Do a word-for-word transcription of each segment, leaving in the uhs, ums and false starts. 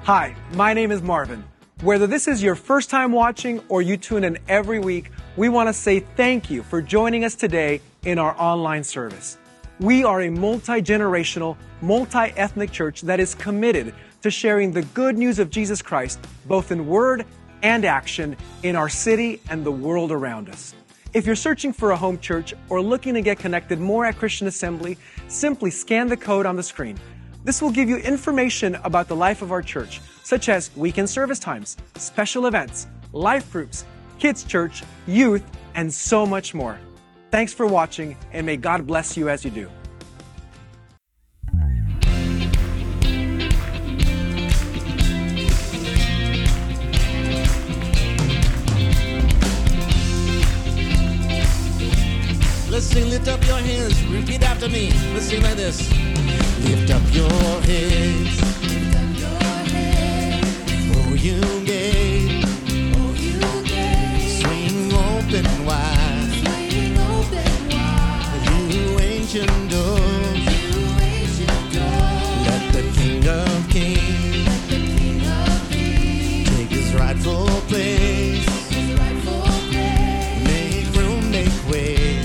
Hi, my name is Marvin. Whether this is your first time watching or you tune in every week, we want to say thank you for joining us today in our online service. We are a multi-generational, multi-ethnic church that is committed to sharing the good news of Jesus Christ, both in word and action, in our city and the world around us. If you're searching for a home church or looking to get connected more at Christian Assembly, simply scan the code on the screen. This will give you information about the life of our church, such as weekend service times, special events, life groups, kids church, youth, and so much more. Thanks for watching, and may God bless you as you do. Let's sing, lift up your hands, repeat after me. Let's sing like this. Lift up your heads, lift up your heads, oh you gate, oh you gate, swing open wide, swing open wide, you ancient doors, you ancient doors, let the King of Kings, let the King of Kings take his rightful place, his rightful place, make room, make way.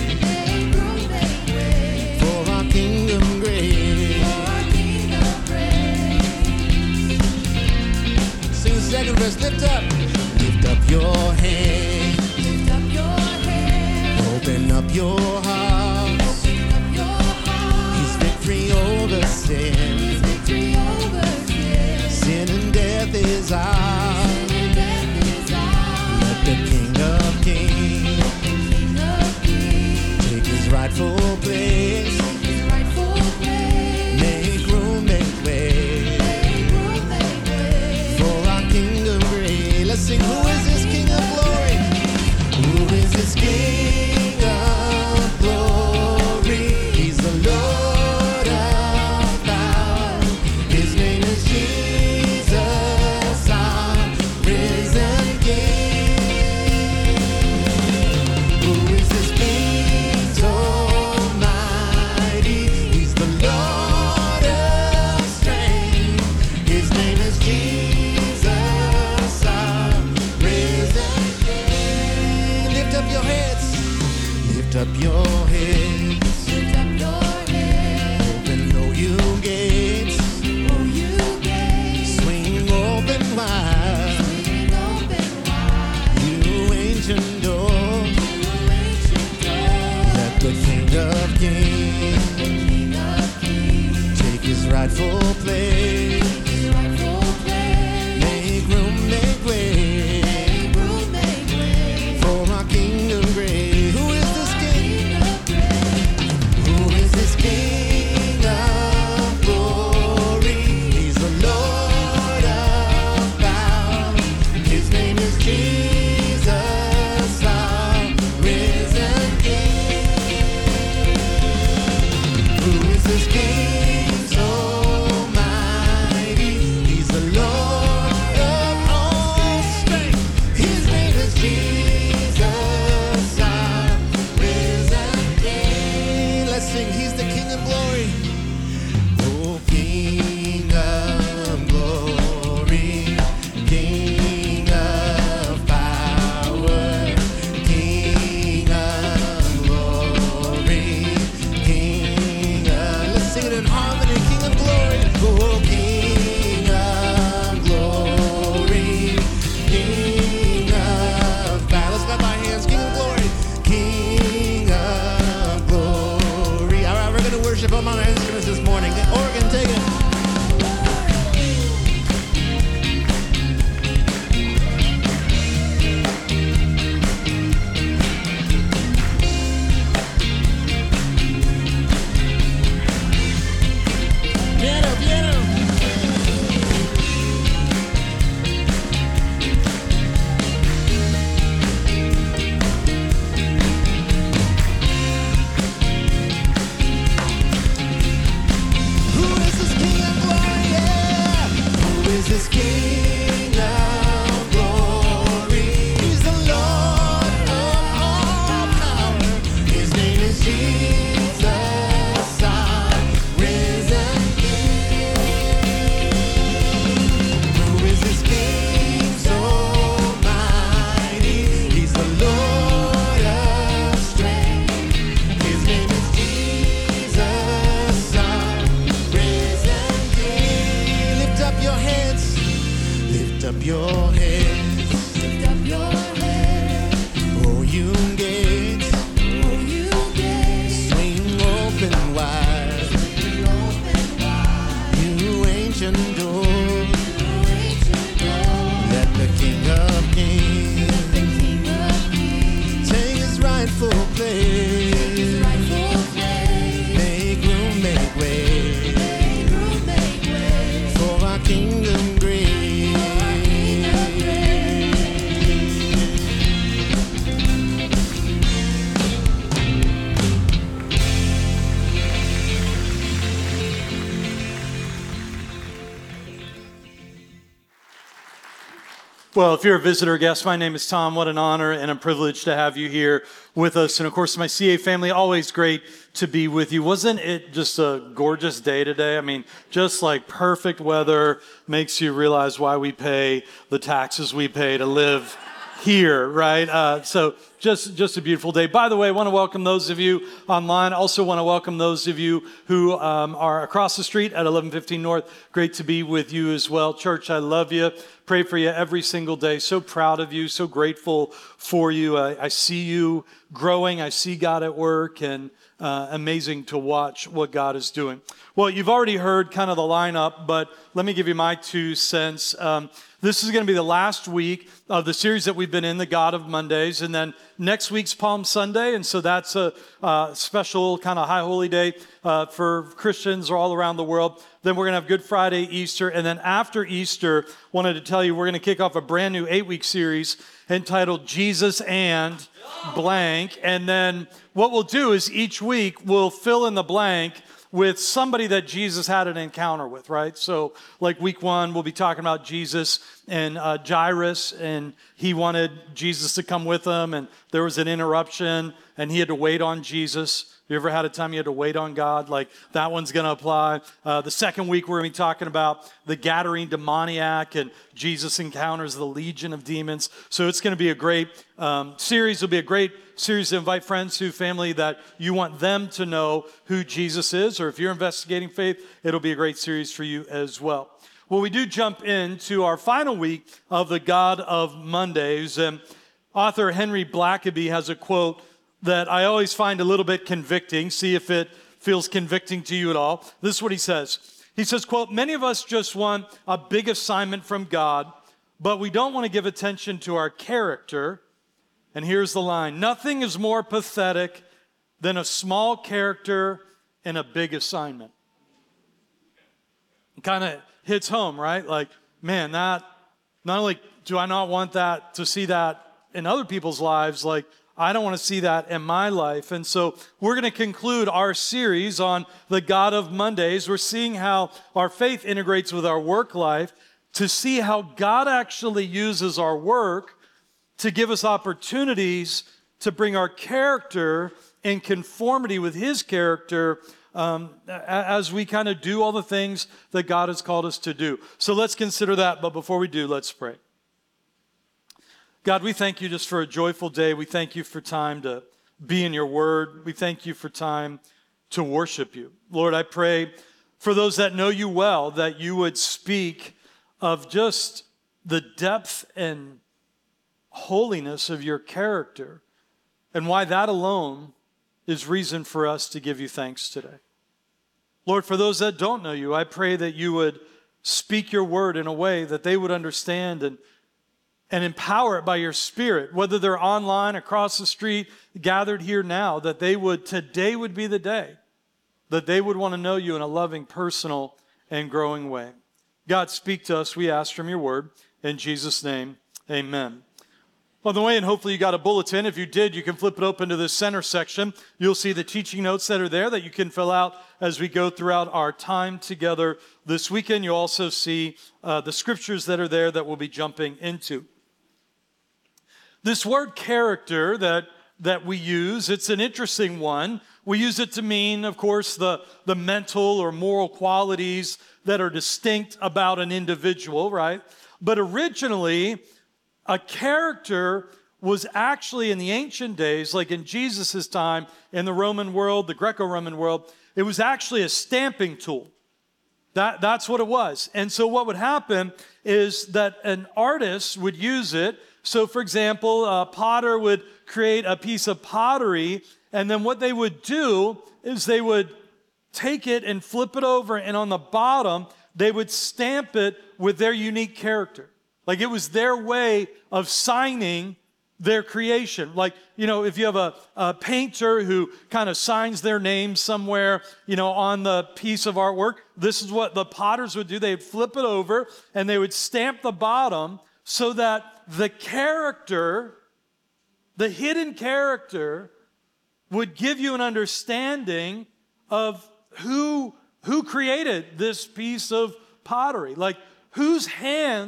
Second verse, lift up, lift up your hands, lift up your hands, open up your hearts, open up your hearts. His victory over sin, His victory over sin, sin and death is ours, sin and death is ours. Let the King of Kings, let the King of Kings take his rightful place, take his rightful place, make room, make way. Let's sing, who is this King of Glory? Who is this King of Glory? He's the Lord of power. His name is Jesus, our risen King. Who is this King so mighty? He's the Lord of strength. His name is Jesus. Lift up your heads, lift up your heads, open, oh you gates, oh you gates, swing open wide, swing open wide, you ancient doors, you ancient doors, let the King of Kings, the King of Kings take his rightful place, his rightful place, make room, make way, make room, make way for our King of grace. King of Glory, he's the Lord of power. His name is Jesus, our risen King. Who is this King so mighty? He's the Lord of all strength. His name is Jesus, our risen King. Let's sing, he's the King of Glory. Oh, King of Glory, King of power, King of Glory, King of... Let's sing it in harmony. King of Glory. Oh, King of Glory, King of power. Let's clap our hands. King of Glory, King of Glory. All right, we're going to worship on our instruments this morning. Organ, take it. Piano, piano. Well, if you're a visitor or guest, my name is Tom. What an honor and a privilege to have you here with us. And of course, my C A family, always great to be with you. Wasn't it just a gorgeous day today? I mean, just like perfect weather makes you realize why we pay the taxes we pay to live here, right? Uh, so just, just a beautiful day. By the way, I want to welcome those of you online. Also want to welcome those of you who um, are across the street at eleven fifteen North. Great to be with you as well. Church, I love you. Pray for you every single day. So proud of you. So grateful for you. I, I see you growing. I see God at work, and uh, amazing to watch what God is doing. Well, you've already heard kind of the lineup, but let me give you my two cents. Um, This is going to be the last week of the series that we've been in, the God of Mondays. And then next week's Palm Sunday. And so that's a uh, special kind of high holy day uh, for Christians all around the world. Then we're going to have Good Friday, Easter. And then after Easter, wanted to tell you we're going to kick off a brand new eight-week series entitled Jesus and blank. And then what we'll do is each week we'll fill in the blank with somebody that Jesus had an encounter with, right? So like week one, we'll be talking about Jesus and uh, Jairus, and he wanted Jesus to come with him, and there was an interruption, and he had to wait on Jesus. You ever had a time you had to wait on God? Like, that one's going to apply. Uh, the second week, we're going to be talking about the Gadarene demoniac, and Jesus encounters the legion of demons. So it's going to be a great um, series. It'll be a great series to invite friends to, family that you want them to know who Jesus is, or if you're investigating faith, it'll be a great series for you as well. Well, we do jump into our final week of the God of Mondays, and author Henry Blackaby has a quote that I always find a little bit convicting. See if it feels convicting to you at all. This is what he says. He says, quote, "Many of us just want a big assignment from God, but we don't want to give attention to our character." And here's the line: "Nothing is more pathetic than a small character and a big assignment." It kind of hits home, right? Like, man, that, not only do I not want that to see that in other people's lives, like, I don't want to see that in my life. And so we're going to conclude our series on the God of Mondays. We're seeing how our faith integrates with our work life, to see how God actually uses our work to give us opportunities to bring our character in conformity with His character um, as we kind of do all the things that God has called us to do. So let's consider that. But before we do, let's pray. God, we thank you just for a joyful day. We thank you for time to be in your word. We thank you for time to worship you. Lord, I pray for those that know you well, that you would speak of just the depth and holiness of your character, and why that alone is reason for us to give you thanks today. Lord, for those that don't know you, I pray that you would speak your word in a way that they would understand and and empower it by your Spirit, whether they're online, across the street, gathered here now, that they would, today would be the day that they would want to know you in a loving, personal, and growing way. God, speak to us, we ask from your word. In Jesus' name, amen. On the way, and hopefully you got a bulletin. If you did, you can flip it open to the center section. You'll see the teaching notes that are there that you can fill out as we go throughout our time together this weekend. You'll also see uh, the scriptures that are there that we'll be jumping into. This word character that, that we use, it's an interesting one. We use it to mean, of course, the, the mental or moral qualities that are distinct about an individual, right? But originally, a character was actually in the ancient days, like in Jesus' time, in the Roman world, the Greco-Roman world, it was actually a stamping tool. That, that's what it was. And so what would happen is that an artist would use it. So, for example, a potter would create a piece of pottery, and then what they would do is they would take it and flip it over, and on the bottom, they would stamp it with their unique character. Like it was their way of signing their creation. Like, you know, if you have a, a painter who kind of signs their name somewhere, you know, on the piece of artwork, this is what the potters would do. They'd flip it over, and they would stamp the bottom so that the character, the hidden character, would give you an understanding of who, who created this piece of pottery. Like, whose hands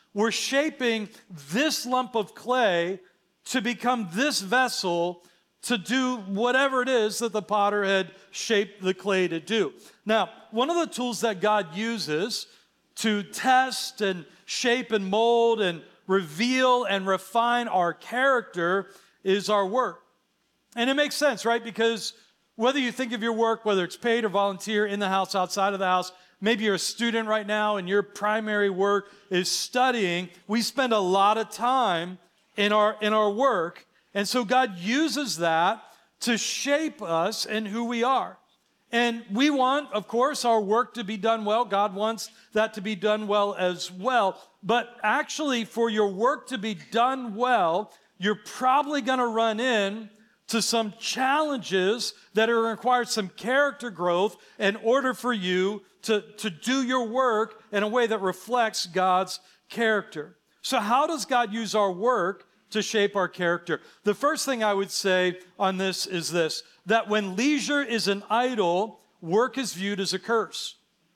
we're shaping this lump of clay to become this vessel to do whatever it is that the potter had shaped the clay to do. Now, one of the tools that God uses to test and shape and mold and reveal and refine our character is our work. And it makes sense, right? Because whether you think of your work, whether it's paid or volunteer, in the house, outside of the house, maybe you're a student right now and your primary work is studying, we spend a lot of time in our, in our work. And so God uses that to shape us and who we are. And we want, of course, our work to be done well. God wants that to be done well as well. But actually, for your work to be done well, you're probably going to run in to some challenges that are require some character growth in order for you to, to do your work in a way that reflects God's character. So how does God use our work to shape our character? The first thing I would say on this is this, that when leisure is an idol, work is viewed as a curse.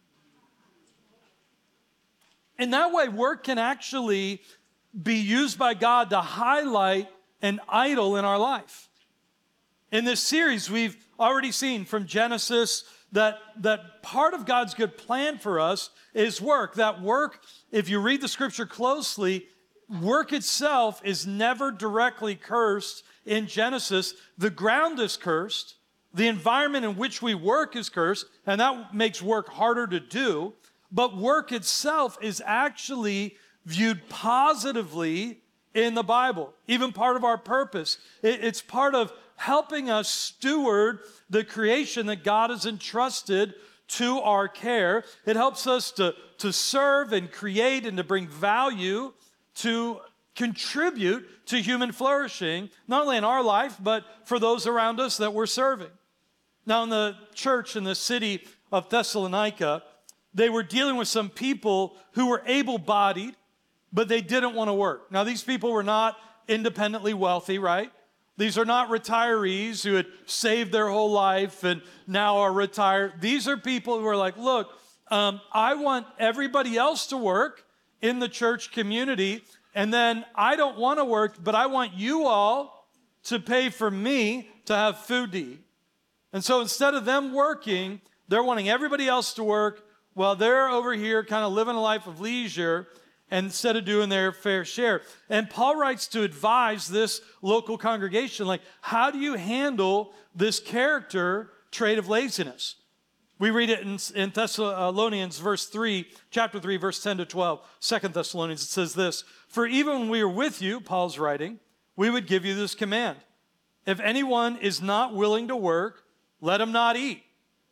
In that way, work can actually be used by God to highlight an idol in our life. In this series, we've already seen from Genesis that, that part of God's good plan for us is work. That work, if you read the scripture closely, work itself is never directly cursed in Genesis. The ground is cursed. The environment in which we work is cursed, and that makes work harder to do. But work itself is actually viewed positively in the Bible, even part of our purpose. It's part of helping us steward the creation that God has entrusted to our care. It helps us to, to serve and create and to bring value, to contribute to human flourishing, not only in our life, but for those around us that we're serving. Now, in the church in the city of Thessalonica, they were dealing with some people who were able-bodied, but they didn't want to work. Now, these people were not independently wealthy, right? These are not retirees who had saved their whole life and now are retired. These are people who are like, look, um, I want everybody else to work in the church community, and then I don't want to work, but I want you all to pay for me to have food to eat. And so instead of them working, they're wanting everybody else to work while they're over here kind of living a life of leisure instead of doing their fair share. And Paul writes to advise this local congregation, like, how do you handle this character trait of laziness? We read it in, in Thessalonians verse three, chapter three, verse ten to twelve. Second Thessalonians, it says this, for even when we are with you, Paul's writing, we would give you this command. If anyone is not willing to work, let him not eat.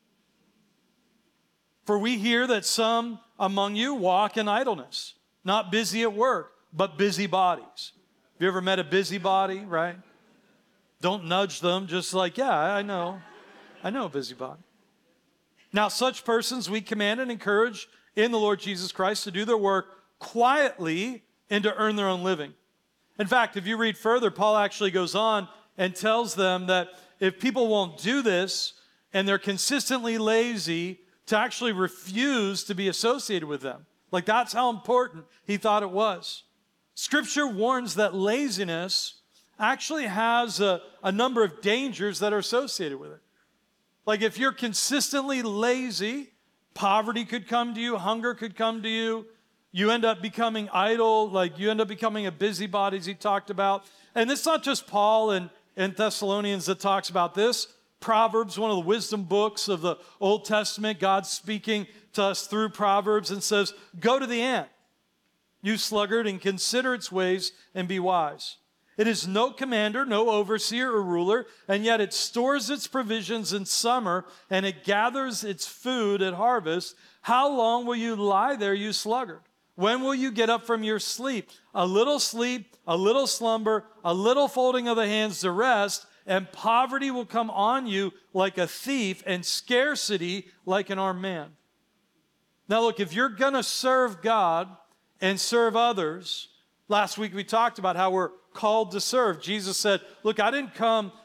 For we hear that some among you walk in idleness, not busy at work, but busybodies. Have you ever met a busybody, right? Don't nudge them, just like, yeah, I know. I know a busybody. Now, such persons we command and encourage in the Lord Jesus Christ to do their work quietly and to earn their own living. In fact, if you read further, Paul actually goes on and tells them that if people won't do this and they're consistently lazy, to actually refuse to be associated with them. Like, that's how important he thought it was. Scripture warns that laziness actually has a, a number of dangers that are associated with it. Like, if you're consistently lazy, poverty could come to you, hunger could come to you, you end up becoming idle, like you end up becoming a busybody, as he talked about. And it's not just Paul and, and Thessalonians that talks about this. Proverbs, one of the wisdom books of the Old Testament, God's speaking to us through Proverbs and says, go to the ant, you sluggard, and consider its ways and be wise. It is no commander, no overseer or ruler, and yet it stores its provisions in summer and it gathers its food at harvest. How long will you lie there, you sluggard? When will you get up from your sleep? A little sleep, a little slumber, a little folding of the hands to rest, and poverty will come on you like a thief and scarcity like an armed man. Now look, if you're going to serve God and serve others, last week we talked about how we're called to serve. Jesus said, look, I didn't come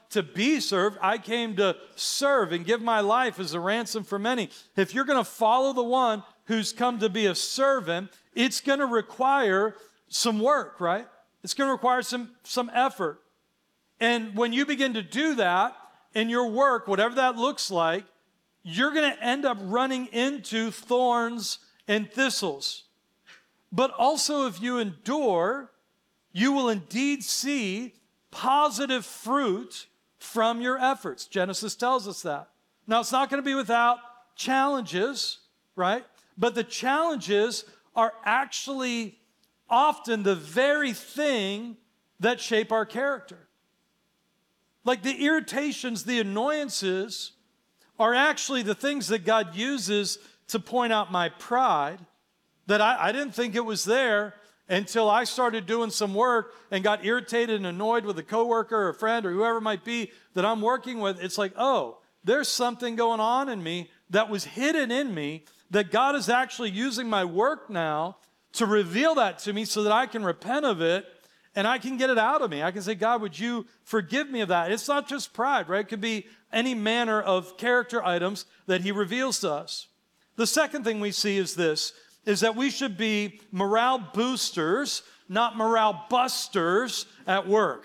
to be served. I came to serve and give my life as a ransom for many. If you're going to follow the one who's come to be a servant, it's going to require some work, right? It's going to require some, some effort. And when you begin to do that in your work, whatever that looks like, you're going to end up running into thorns and thistles. But also, if you endure, you will indeed see positive fruit from your efforts. Genesis tells us that. Now, it's not going to be without challenges, right? But the challenges are actually often the very thing that shape our character. Like the irritations, the annoyances are actually the things that God uses to point out my pride, that I, I didn't think it was there until I started doing some work and got irritated and annoyed with a coworker or a friend or whoever it might be that I'm working with. It's like, oh, there's something going on in me that was hidden in me that God is actually using my work now to reveal that to me so that I can repent of it and I can get it out of me. I can say, God, would you forgive me of that? It's not just pride, right? It could be any manner of character items that he reveals to us. The second thing we see is this, is that we should be morale boosters, not morale busters at work.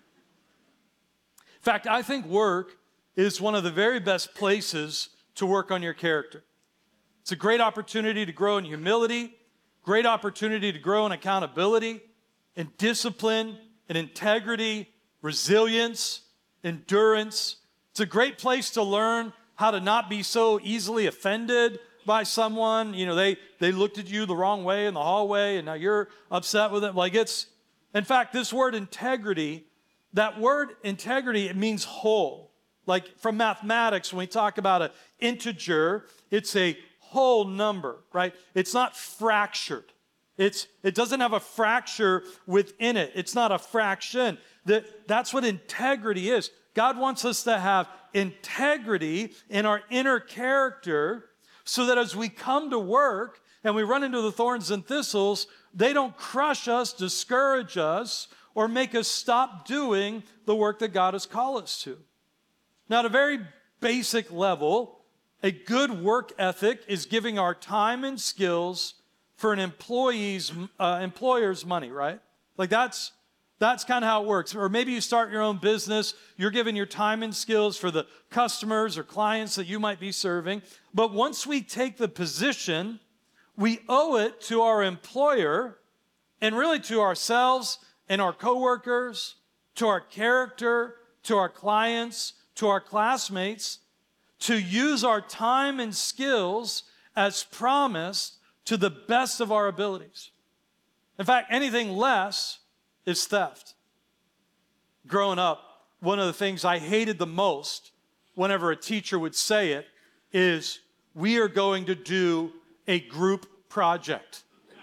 In fact, I think work is one of the very best places to work on your character. It's a great opportunity to grow in humility, great opportunity to grow in accountability, in discipline, in integrity, resilience, endurance. It's a great place to learn how to not be so easily offended by someone. You know, they, they looked at you the wrong way in the hallway and now you're upset with them. Like it's, in fact, this word integrity, that word integrity, it means whole. Like from mathematics, when we talk about an integer, it's a whole number, right? It's not fractured. It's, it doesn't have a fracture within it. It's not a fraction. That, that's what integrity is. God wants us to have integrity in our inner character so that as we come to work and we run into the thorns and thistles, they don't crush us, discourage us, or make us stop doing the work that God has called us to. Now, at a very basic level, a good work ethic is giving our time and skills for an employee's uh, employer's money, right? Like that's that's kind of how it works. Or maybe you start your own business, you're giving your time and skills for the customers or clients that you might be serving. But once we take the position, we owe it to our employer and really to ourselves and our coworkers, to our character, to our clients, to our classmates, to use our time and skills as promised to the best of our abilities. In fact, anything less is theft. Growing up, one of the things I hated the most whenever a teacher would say it is, we are going to do a group project.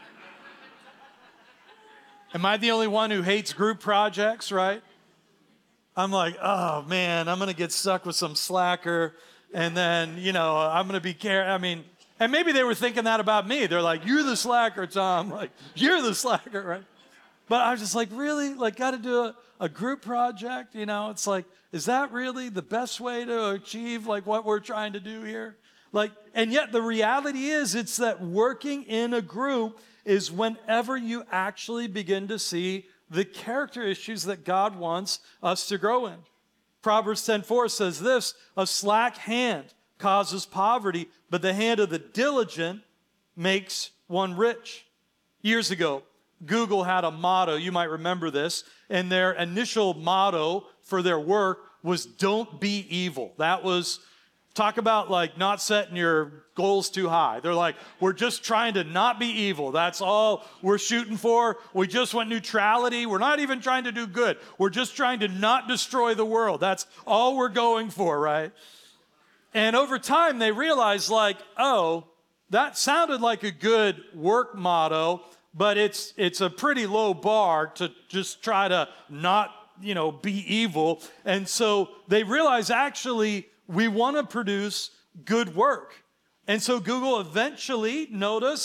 Am I the only one who hates group projects, right? I'm like, oh man, I'm going to get stuck with some slacker and then, you know, I'm going to be care. I mean, and maybe they were thinking that about me. They're like, you're the slacker, Tom. Like, you're the slacker, right? But I was just like, really? Like, got to do a, a group project? You know, it's like, is that really the best way to achieve, like, what we're trying to do here? Like, and yet the reality is, it's that working in a group is whenever you actually begin to see the character issues that God wants us to grow in. Proverbs ten four says this, a slack hand causes poverty, but the hand of the diligent makes one rich. Years ago, Google had a motto, you might remember this, and their initial motto for their work was don't be evil. That was, talk about like not setting your goals too high. They're like, we're just trying to not be evil. That's all we're shooting for. We just want neutrality. We're not even trying to do good. We're just trying to not destroy the world. That's all we're going for, right? And over time, they realized like, oh, that sounded like a good work motto, but it's it's a pretty low bar to just try to not, you know, be evil. And so they realized actually we want to produce good work. And so Google eventually noticed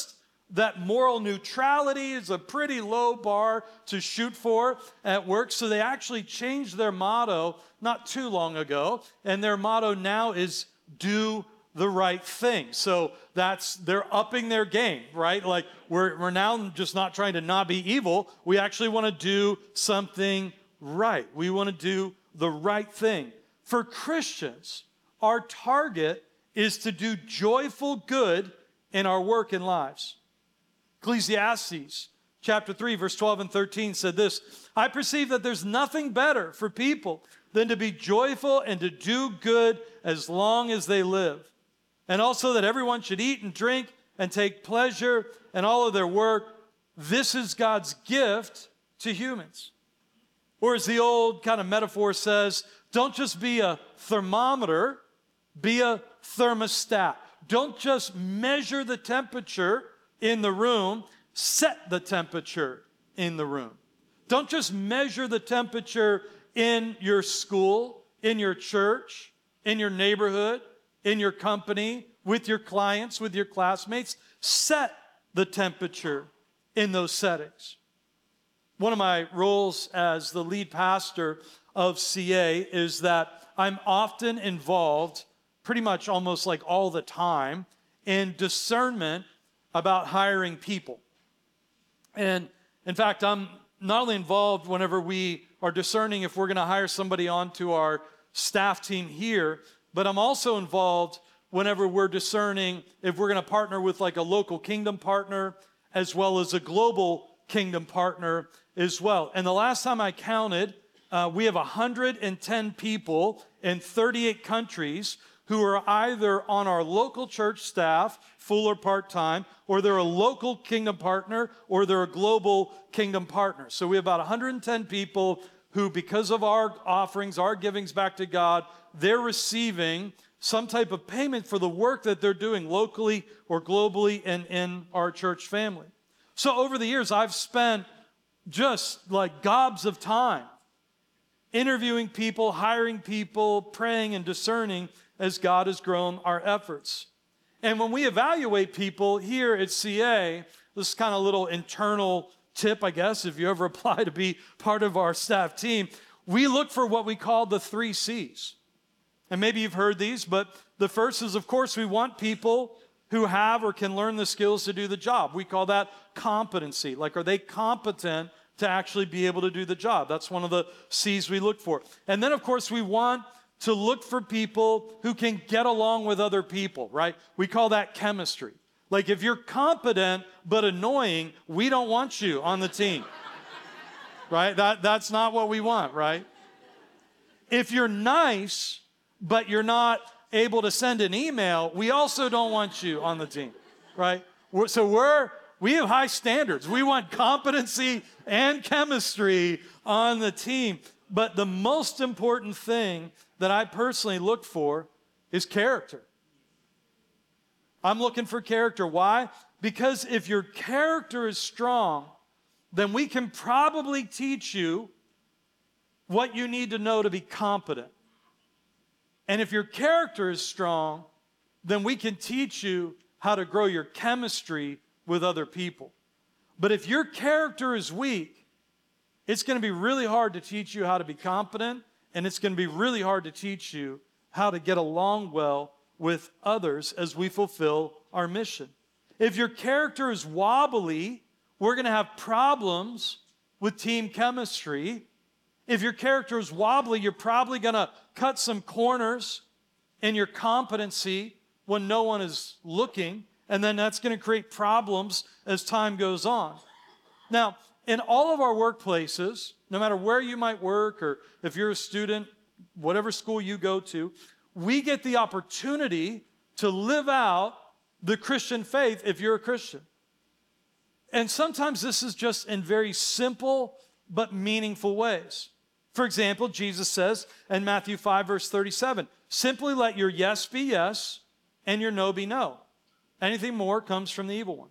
that moral neutrality is a pretty low bar to shoot for at work. So they actually changed their motto not too long ago. And their motto now is do the right thing. So that's, they're upping their game, right? Like we're, we're now just not trying to not be evil. We actually want to do something right. We want to do the right thing. For Christians, our target is to do joyful good in our work and lives. Ecclesiastes chapter three, verse twelve and thirteen said this, I perceive that there's nothing better for people than to be joyful and to do good as long as they live. And also that everyone should eat and drink and take pleasure in all of their work. This is God's gift to humans. Or as the old kind of metaphor says, don't just be a thermometer, be a thermostat. Don't just measure the temperature in the room, set the temperature in the room. Don't just measure the temperature in your school, in your church, in your neighborhood, in your company, with your clients, with your classmates. Set the temperature in those settings. One of my roles as the lead pastor of C A is that I'm often involved, pretty much almost like all the time, in discernment about hiring people. And in fact, I'm not only involved whenever we are discerning if we're going to hire somebody onto our staff team here, but I'm also involved whenever we're discerning if we're going to partner with like a local kingdom partner as well as a global kingdom partner as well. And the last time I counted, uh, we have one hundred ten people in thirty-eight countries who are either on our local church staff, full or part-time, or they're a local kingdom partner, or they're a global kingdom partner. So we have about one hundred ten people who, because of our offerings, our givings back to God, they're receiving some type of payment for the work that they're doing locally or globally and in our church family. So over the years, I've spent just like gobs of time interviewing people, hiring people, praying and discerning as God has grown our efforts. And when we evaluate people here at C A, this is kind of a little internal tip, I guess, if you ever apply to be part of our staff team, we look for what we call the three C's. And maybe you've heard these, but the first is, of course, we want people who have or can learn the skills to do the job. We call that competency. Like, are they competent to actually be able to do the job? That's one of the C's we look for. And then, of course, we want to look for people who can get along with other people, right? We call that chemistry. Like, if you're competent but annoying, we don't want you on the team, right? That, that's not what we want, right? If you're nice but you're not able to send an email, we also don't want you on the team, right? We're, so we're, we have high standards. We want competency and chemistry on the team. But the most important thing that I personally look for is character. I'm looking for character. Why? Because if your character is strong, then we can probably teach you what you need to know to be competent. And if your character is strong, then we can teach you how to grow your chemistry with other people. But if your character is weak, it's going to be really hard to teach you how to be competent, and it's going to be really hard to teach you how to get along well with others as we fulfill our mission. If your character is wobbly, we're going to have problems with team chemistry. If your character is wobbly, you're probably going to cut some corners in your competency when no one is looking, and then that's going to create problems as time goes on. Now, in all of our workplaces, no matter where you might work or if you're a student, whatever school you go to, we get the opportunity to live out the Christian faith if you're a Christian. And sometimes this is just in very simple but meaningful ways. For example, Jesus says in Matthew five, verse thirty-seven, simply let your yes be yes and your no be no. Anything more comes from the evil one.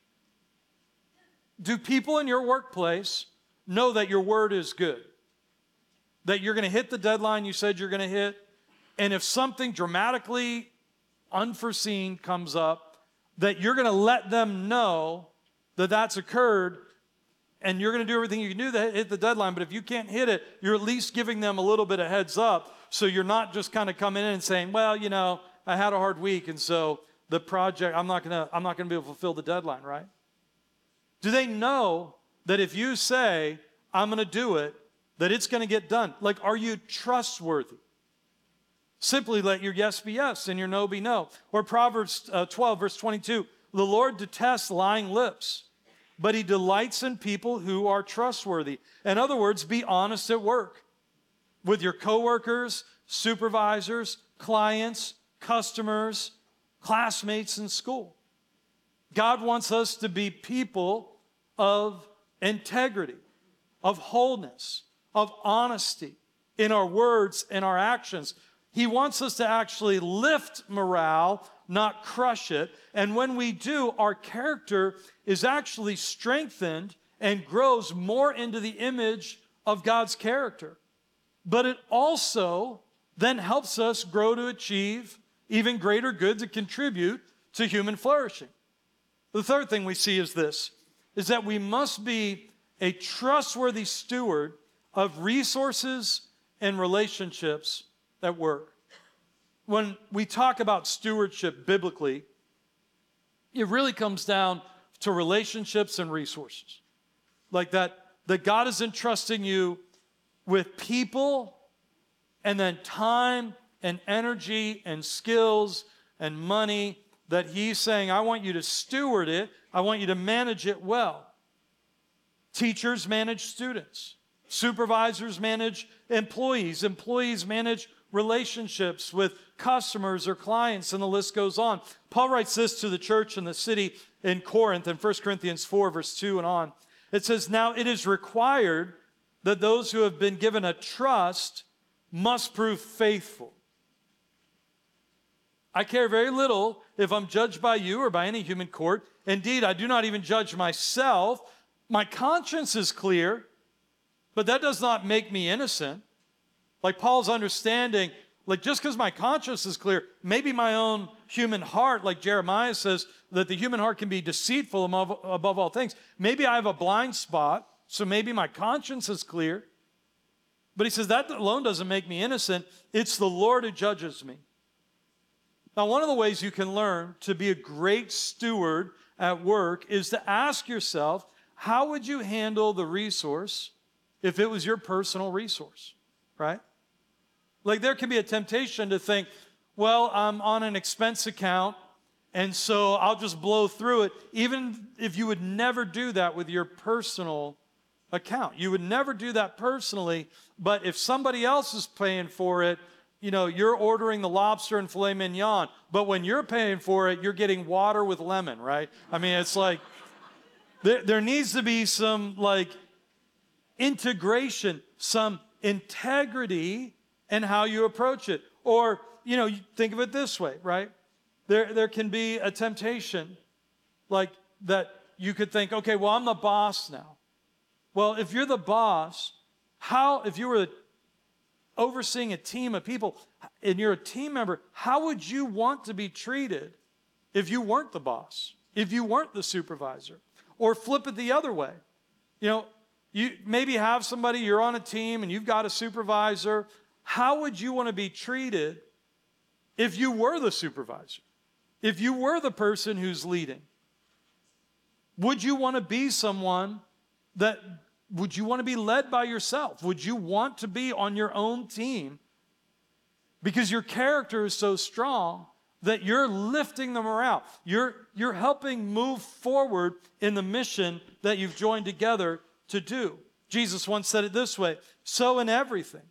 Do people in your workplace know that your word is good? That you're going to hit the deadline you said you're going to hit? And if something dramatically unforeseen comes up, that you're going to let them know that that's occurred, and you're going to do everything you can do to hit the deadline. But if you can't hit it, you're at least giving them a little bit of heads up, so you're not just kind of coming in and saying, well, you know, I had a hard week, and so the project, I'm not going to I'm not going to be able to fulfill the deadline, right? Do they know that if you say, I'm going to do it, that it's going to get done? Like, are you trustworthy? Simply let your yes be yes and your no be no. Or Proverbs uh, twelve, verse twenty-two, the Lord detests lying lips, but he delights in people who are trustworthy. In other words, be honest at work with your coworkers, supervisors, clients, customers, classmates in school. God wants us to be people of integrity, of wholeness, of honesty in our words and our actions. He wants us to actually lift morale, not crush it. And when we do, our character is actually strengthened and grows more into the image of God's character. But it also then helps us grow to achieve even greater good to contribute to human flourishing. The third thing we see is this, is that we must be a trustworthy steward of resources and relationships at work. When we talk about stewardship biblically, it really comes down to relationships and resources. Like that, that God is entrusting you with people and then time and energy and skills and money that he's saying, I want you to steward it. I want you to manage it well. Teachers manage students. Supervisors manage employees. Employees manage relationships with customers or clients, and the list goes on. Paul writes this to the church in the city in Corinth in First Corinthians four, verse two and on. It says, now it is required that those who have been given a trust must prove faithful. I care very little if I'm judged by you or by any human court. Indeed, I do not even judge myself. My conscience is clear, but that does not make me innocent. Like Paul's understanding, like just because my conscience is clear, maybe my own human heart, like Jeremiah says, that the human heart can be deceitful above, above all things. Maybe I have a blind spot, so maybe my conscience is clear. But he says that alone doesn't make me innocent. It's the Lord who judges me. Now, one of the ways you can learn to be a great steward at work is to ask yourself, how would you handle the resource if it was your personal resource, right? Like there can be a temptation to think, well, I'm on an expense account, and so I'll just blow through it, even if you would never do that with your personal account. You would never do that personally, but if somebody else is paying for it, you know, you're ordering the lobster and filet mignon, but when you're paying for it, you're getting water with lemon, right? I mean, it's like, there, there needs to be some, like, integration, some integrity in how you approach it. Or, you know, you think of it this way, right? There, there can be a temptation, like, that you could think, okay, well, I'm the boss now. Well, if you're the boss, how, if you were overseeing a team of people and you're a team member, how would you want to be treated if you weren't the boss, if you weren't the supervisor? Or flip it the other way. You know, you maybe have somebody, you're on a team and you've got a supervisor. How would you want to be treated if you were the supervisor? If you were the person who's leading? Would you want to be someone that Would you want to be led by yourself? Would you want to be on your own team because your character is so strong that you're lifting the morale? You're, you're helping move forward in the mission that you've joined together to do. Jesus once said it this way, so in everything,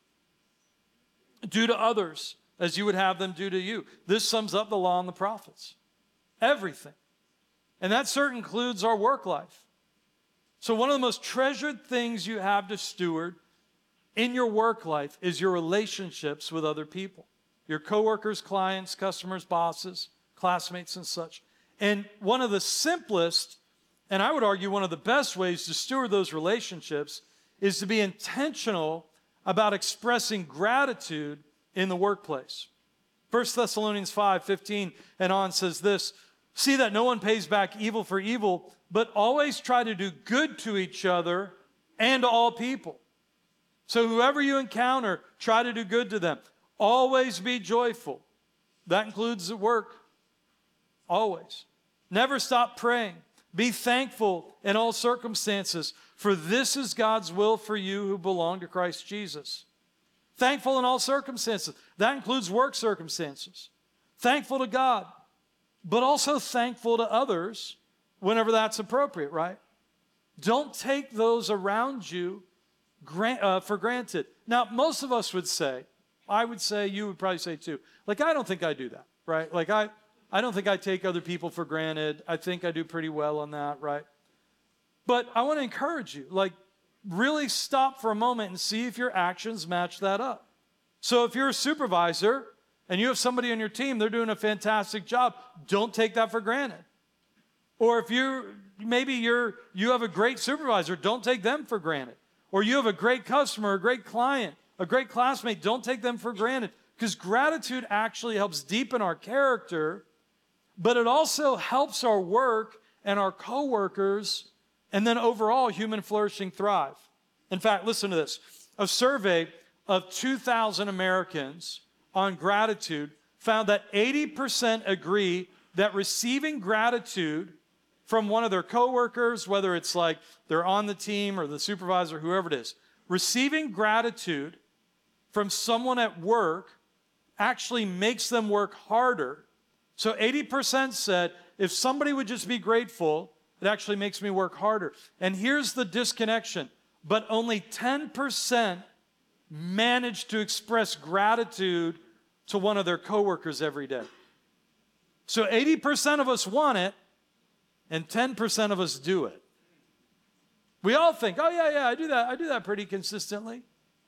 do to others as you would have them do to you. This sums up the law and the prophets. Everything. And that certainly includes our work life. So one of the most treasured things you have to steward in your work life is your relationships with other people. Your coworkers, clients, customers, bosses, classmates, and such. And one of the simplest, and I would argue one of the best ways to steward those relationships is to be intentional about expressing gratitude in the workplace. First Thessalonians five fifteen and on says this, See that no one pays back evil for evil, but always try to do good to each other and to all people. So whoever you encounter, try to do good to them. Always be joyful. That includes at work. Always. Never stop praying. Be thankful in all circumstances, for this is God's will for you who belong to Christ Jesus. Thankful in all circumstances. That includes work circumstances. Thankful to God, but also thankful to others whenever that's appropriate, right? Don't take those around you grant, uh, for granted. Now, most of us would say, I would say, you would probably say too, like, I don't think I do that, right? Like, I, I don't think I take other people for granted. I think I do pretty well on that, right? But I want to encourage you, like, really stop for a moment and see if your actions match that up. So if you're a supervisor and you have somebody on your team, they're doing a fantastic job, don't take that for granted. Or if you maybe you're you have a great supervisor, don't take them for granted. Or you have a great customer, a great client, a great classmate, don't take them for granted. Because gratitude actually helps deepen our character, but it also helps our work and our coworkers, and then overall human flourishing thrive. In fact, listen to this. A survey of two thousand Americans on gratitude found that eighty percent agree that receiving gratitude from one of their coworkers, whether it's like they're on the team or the supervisor, whoever it is, receiving gratitude from someone at work actually makes them work harder. So eighty percent said, if somebody would just be grateful, it actually makes me work harder. And here's the disconnection. But only ten percent managed to express gratitude to one of their coworkers every day. So eighty percent of us want it, and ten percent of us do it. We all think, oh yeah, yeah, I do that. I do that pretty consistently.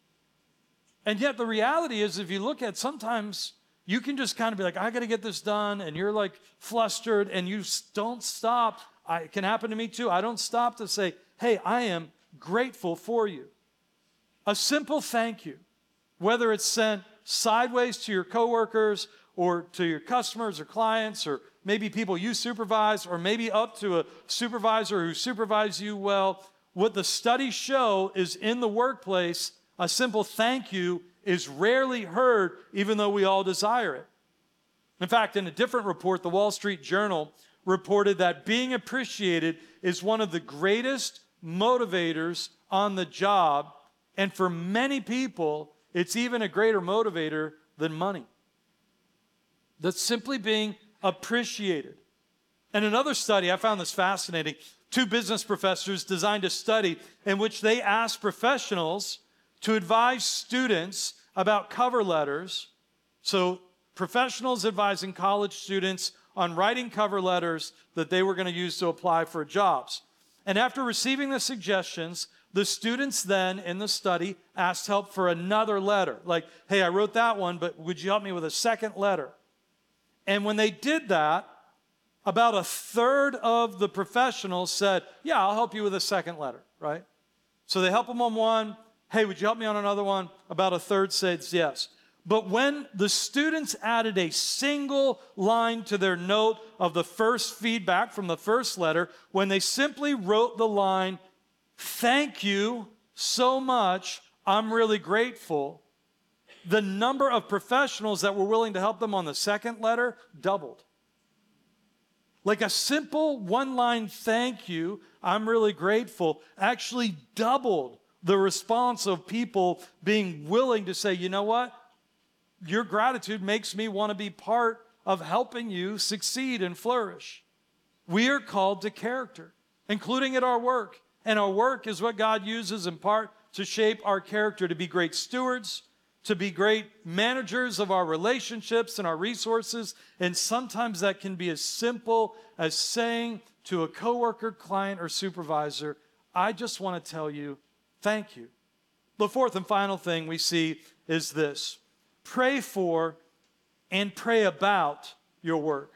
And yet the reality is, if you look at, sometimes you can just kind of be like, I got to get this done, and you're like flustered, and you don't stop. I, it can happen to me too. I don't stop to say, hey, I am grateful for you. A simple thank you, whether it's sent sideways to your coworkers or to your customers or clients, or maybe people you supervise, or maybe up to a supervisor who supervises you well. What the studies show is, in the workplace, a simple thank you is rarely heard, even though we all desire it. In fact, in a different report, the Wall Street Journal reported that being appreciated is one of the greatest motivators on the job, and for many people, it's even a greater motivator than money. That's simply being appreciated. And another study, I found this fascinating. Two business professors designed a study in which they asked professionals to advise students about cover letters. So professionals advising college students on writing cover letters that they were going to use to apply for jobs. And after receiving the suggestions, the students then in the study asked help for another letter. Like, hey, I wrote that one, but would you help me with a second letter? And when they did that, about a third of the professionals said, yeah, I'll help you with a second letter, right? So they help them on one. Hey, would you help me on another one? About a third said yes. But when the students added a single line to their note of the first feedback from the first letter, when they simply wrote the line, thank you so much, I'm really grateful, the number of professionals that were willing to help them on the second letter doubled. Like a simple one-line thank you, I'm really grateful, actually doubled the response of people being willing to say, you know what? Your gratitude makes me want to be part of helping you succeed and flourish. We are called to character, including at our work. And our work is what God uses in part to shape our character, to be great stewards, to be great managers of our relationships and our resources. And sometimes that can be as simple as saying to a coworker, client, or supervisor, I just want to tell you, thank you. The fourth and final thing we see is this. Pray for and pray about your work.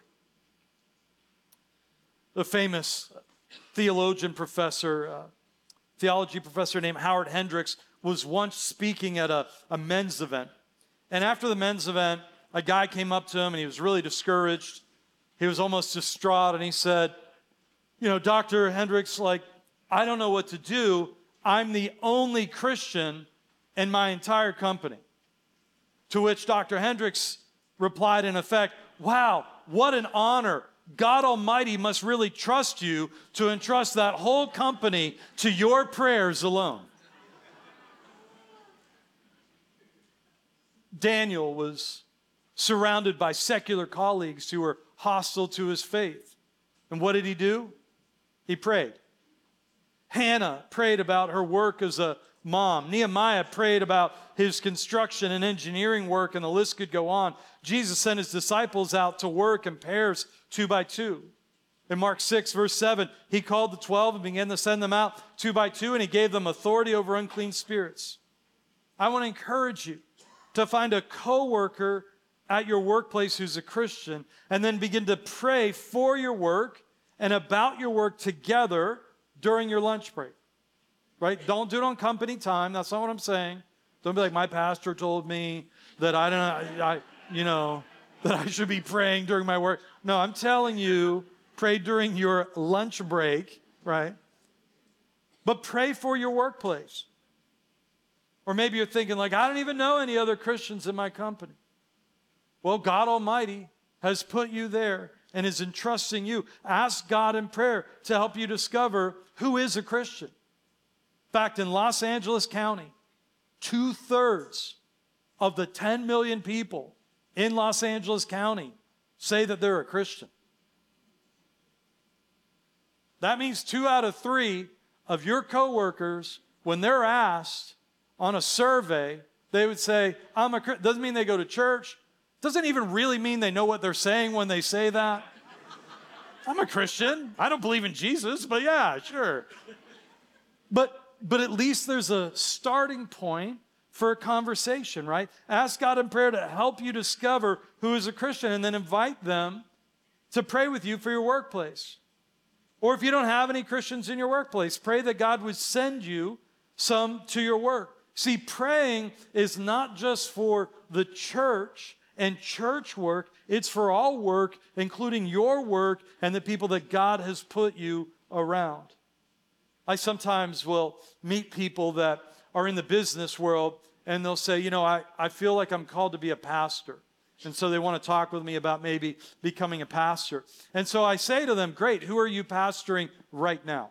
The famous theologian professor, uh, theology professor named Howard Hendricks was once speaking at a, a men's event. And after the men's event, a guy came up to him and he was really discouraged. He was almost distraught, and he said, you know, Doctor Hendricks, like, I don't know what to do. I'm the only Christian in my entire company. To which Doctor Hendricks replied in effect, wow, what an honor. God Almighty must really trust you to entrust that whole company to your prayers alone. Daniel was surrounded by secular colleagues who were hostile to his faith. And what did he do? He prayed. Hannah prayed about her work as a mom. Nehemiah prayed about his construction and engineering work, and the list could go on. Jesus sent his disciples out to work in pairs, two by two. In Mark six, verse seven, he called the twelve and began to send them out two by two, and he gave them authority over unclean spirits. I want to encourage you to find a coworker at your workplace who's a Christian, and then begin to pray for your work and about your work together during your lunch break. Right? Don't do it on company time. That's not what I'm saying. Don't be like, my pastor told me that I don't, I, you know, that I should be praying during my work. No, I'm telling you, pray during your lunch break, right? But pray for your workplace. Or maybe you're thinking like, I don't even know any other Christians in my company. Well, God Almighty has put you there and is entrusting you. Ask God in prayer to help you discover who is a Christian. In fact, in Los Angeles County, two-thirds of the ten million people in Los Angeles County say that they're a Christian. That means two out of three of your coworkers, when they're asked on a survey, they would say, I'm a Christian. Doesn't mean they go to church. Doesn't even really mean they know what they're saying when they say that. I'm a Christian. I don't believe in Jesus, but yeah, sure. But But at least there's a starting point for a conversation, right? Ask God in prayer to help you discover who is a Christian, and then invite them to pray with you for your workplace. Or if you don't have any Christians in your workplace, pray that God would send you some to your work. See, praying is not just for the church and church work. It's for all work, including your work and the people that God has put you around. I sometimes will meet people that are in the business world, and they'll say, you know, I, I feel like I'm called to be a pastor. And so they want to talk with me about maybe becoming a pastor. And so I say to them, great, who are you pastoring right now?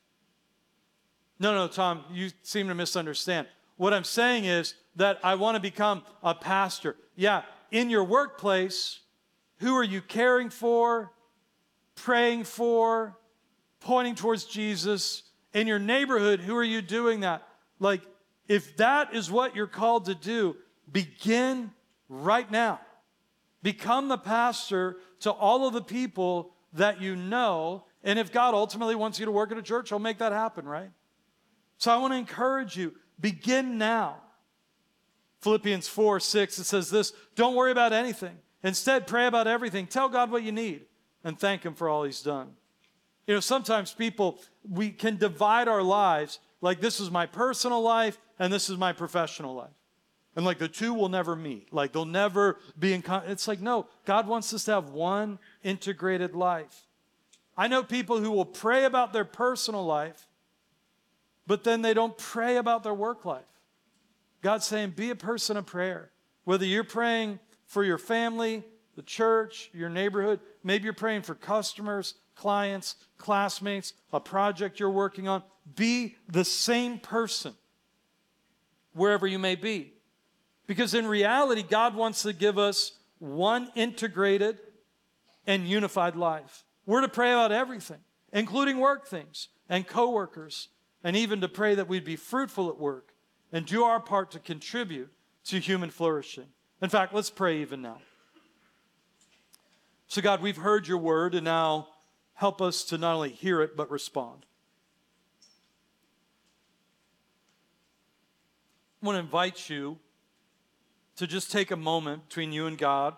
No, no, Tom, you seem to misunderstand. What I'm saying is that I want to become a pastor. Yeah, in your workplace, who are you caring for, praying for, pointing towards Jesus? In your neighborhood, who are you doing that? Like, if that is what you're called to do, begin right now. Become the pastor to all of the people that you know. And if God ultimately wants you to work at a church, He'll make that happen, right? So I want to encourage you, begin now. Philippians four, six, it says this, don't worry about anything. Instead, pray about everything. Tell God what you need and thank Him for all He's done. You know, sometimes people, we can divide our lives like this is my personal life and this is my professional life. And like the two will never meet. Like they'll never be in con- It's like, no, God wants us to have one integrated life. I know people who will pray about their personal life, but then they don't pray about their work life. God's saying, be a person of prayer. Whether you're praying for your family, the church, your neighborhood, maybe you're praying for customers, clients, classmates, a project you're working on. Be the same person wherever you may be. Because in reality, God wants to give us one integrated and unified life. We're to pray about everything, including work things and coworkers, and even to pray that we'd be fruitful at work and do our part to contribute to human flourishing. In fact, let's pray even now. So God, we've heard your word, and now help us to not only hear it, but respond. I want to invite you to just take a moment between you and God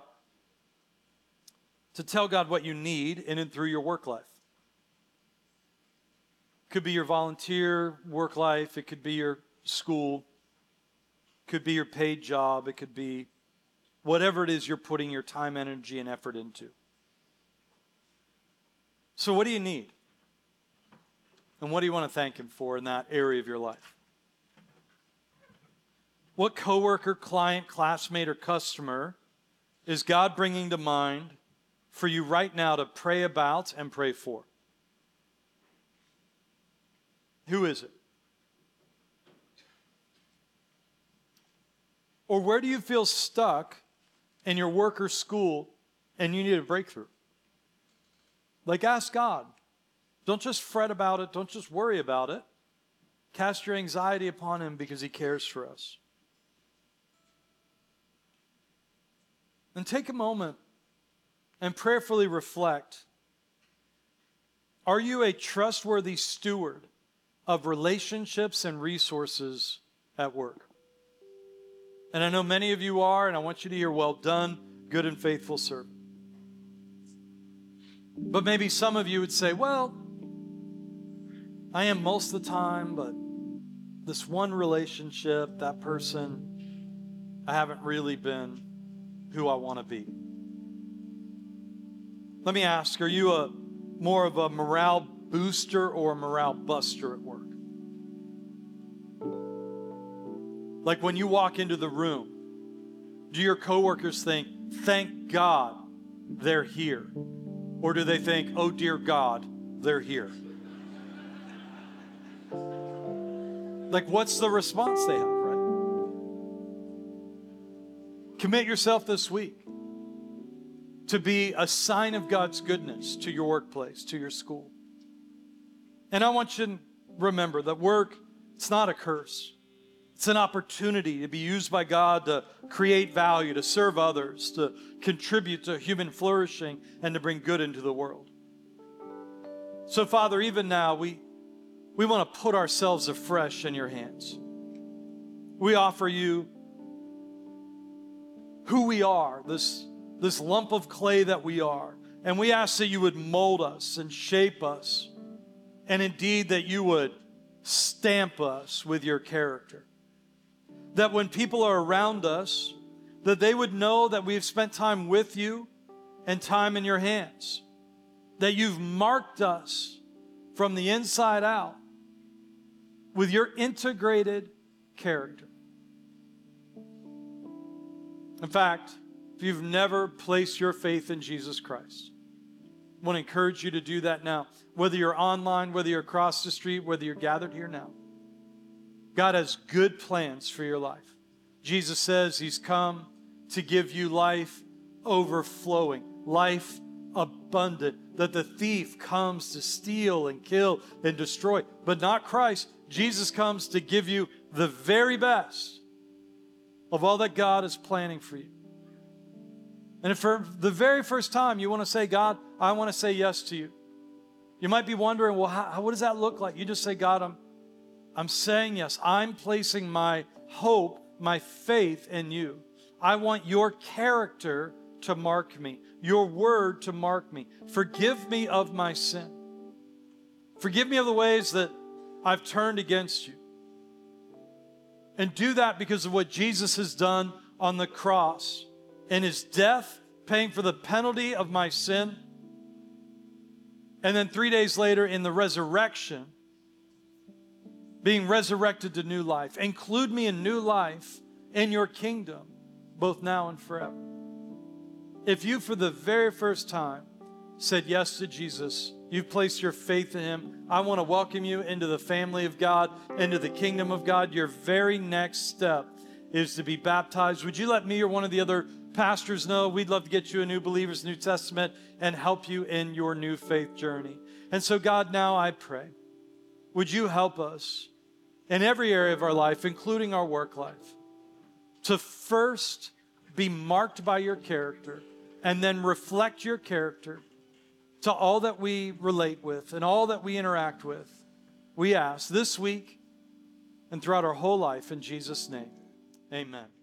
to tell God what you need in and through your work life. It could be your volunteer work life. It could be your school. It could be your paid job. It could be whatever it is you're putting your time, energy, and effort into. So what do you need? And what do you want to thank him for in that area of your life? What coworker, client, classmate, or customer is God bringing to mind for you right now to pray about and pray for? Who is it? Or where do you feel stuck in your work or school and you need a breakthrough? Like, ask God. Don't just fret about it. Don't just worry about it. Cast your anxiety upon him because he cares for us. And take a moment and prayerfully reflect. Are you a trustworthy steward of relationships and resources at work? And I know many of you are, and I want you to hear, well done, good and faithful servant. But maybe some of you would say, well, I am most of the time, but this one relationship, that person, I haven't really been who I want to be. Let me ask, are you a more of a morale booster or a morale buster at work? Like when you walk into the room, do your coworkers think, thank God they're here? Or do they think, oh dear God, they're here? Like, what's the response they have, right? Commit yourself this week to be a sign of God's goodness to your workplace, to your school. And I want you to remember that work, it's not a curse. It's an opportunity to be used by God to create value, to serve others, to contribute to human flourishing, and to bring good into the world. So, Father, even now, we, we want to put ourselves afresh in your hands. We offer you who we are, this, this lump of clay that we are. And we ask that you would mold us and shape us, and indeed that you would stamp us with your character. That when people are around us, that they would know that we've spent time with you and time in your hands. That you've marked us from the inside out with your integrated character. In fact, if you've never placed your faith in Jesus Christ, I want to encourage you to do that now. Whether you're online, whether you're across the street, whether you're gathered here now. God has good plans for your life. Jesus says he's come to give you life overflowing, life abundant, that the thief comes to steal and kill and destroy, but not Christ. Jesus comes to give you the very best of all that God is planning for you. And if for the very first time you want to say, God, I want to say yes to you. You might be wondering, well, how, what does that look like? You just say, God, I'm I'm saying yes. I'm placing my hope, my faith in you. I want your character to mark me, your word to mark me. Forgive me of my sin. Forgive me of the ways that I've turned against you. And do that because of what Jesus has done on the cross in his death, paying for the penalty of my sin. And then three days later in the resurrection, being resurrected to new life. Include me in new life in your kingdom, both now and forever. If you, for the very first time, said yes to Jesus, you've placed your faith in him, I want to welcome you into the family of God, into the kingdom of God. Your very next step is to be baptized. Would you let me or one of the other pastors know? We'd love to get you a New Believers New Testament and help you in your new faith journey. And so, God, now I pray, would you help us in every area of our life, including our work life, to first be marked by your character and then reflect your character to all that we relate with and all that we interact with. We ask this week and throughout our whole life in Jesus' name, amen.